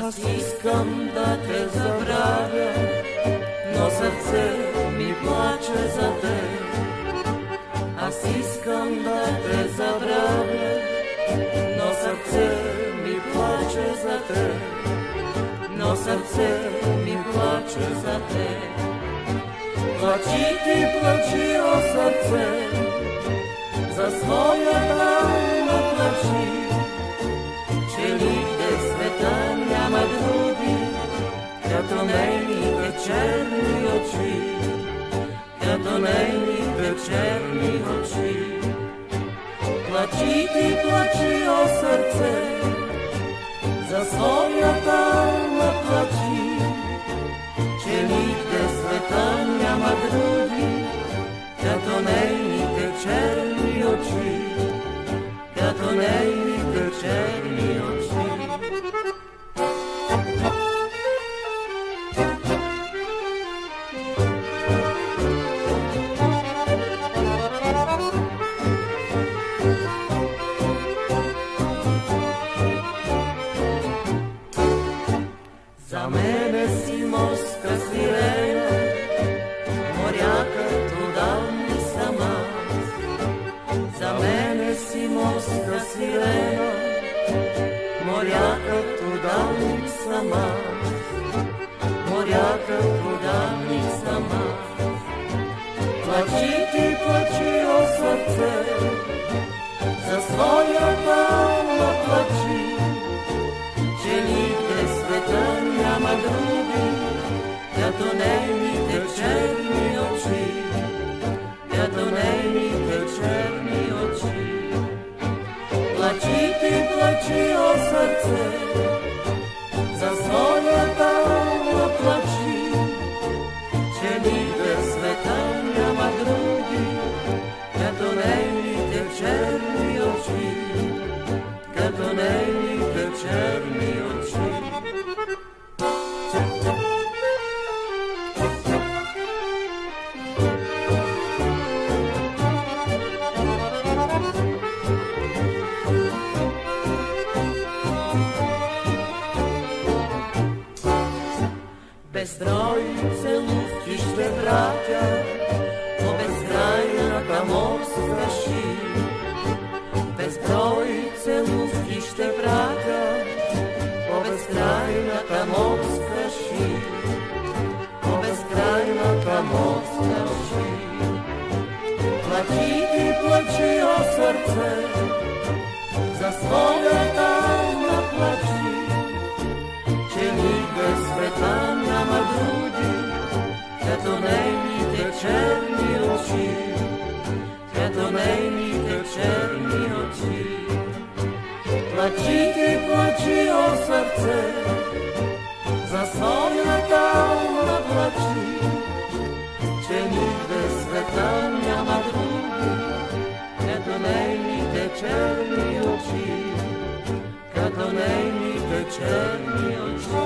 Аз искам да те забравя, но сърце ми плаче за теб. Аз искам да те забравя, но сърце ми плаче за теб. Но сърце ми плаче за теб. Плачи ти, плачи, о сърце, за своята тайна плачи, че нигде в света няма други, като нейните черни очи, като нейните черни очи. Плачи ти, плачи, о сърце, за своята тайна плачи, че нигде в света няма други, като нейните черни очи, като нейните черни очи. За мене си морска сирена, морякът отдавна съм аз. За мене си морска сирена, морякът отдавна съм аз. Морякът отдавна съм аз. Плачи ти, плачи, о сърце, за своята алма плачи, че нигде в света няма други, като нейните черни очи, като нейните черни очи. Плачи ти, плачи, о сърце, за своята алма плачи, че нигде в света няма други, като нейните черни очи, като нейните черни очи. Безброй целувки ще пратя по безкрайната морска шия. Безброй целувки ще пратя по безкрайната морска шия. По безкрайната морска шия. Плачи ти, плачи, о сърце, за своята алма плачи, че нигде в света няма други, като нейните черни очи, като нейните черни очи. Плачи ти, плачи, о сърце, за своята алма плачи, че нигде в света няма други, като нейните черни очи, като нейните черни очи.